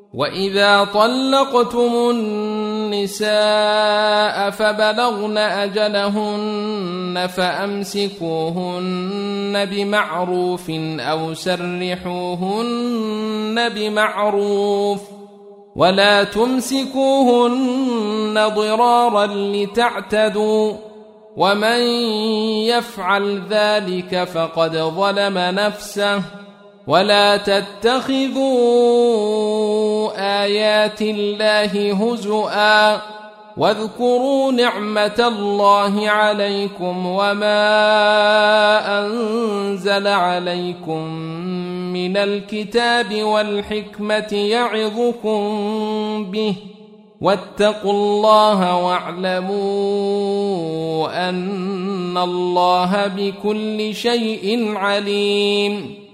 وإذا طلقتم النساء فبلغن أجلهن فأمسكوهن بمعروف أو سرحوهن بمعروف ولا تمسكوهن ضرارا لتعتدوا ومن يفعل ذلك فقد ظلم نفسه ولا تتخذوا آيات الله هزؤا واذكروا نعمة الله عليكم وما أنزل عليكم من الكتاب والحكمة يعظكم به واتقوا الله واعلموا أن الله بكل شيء عليم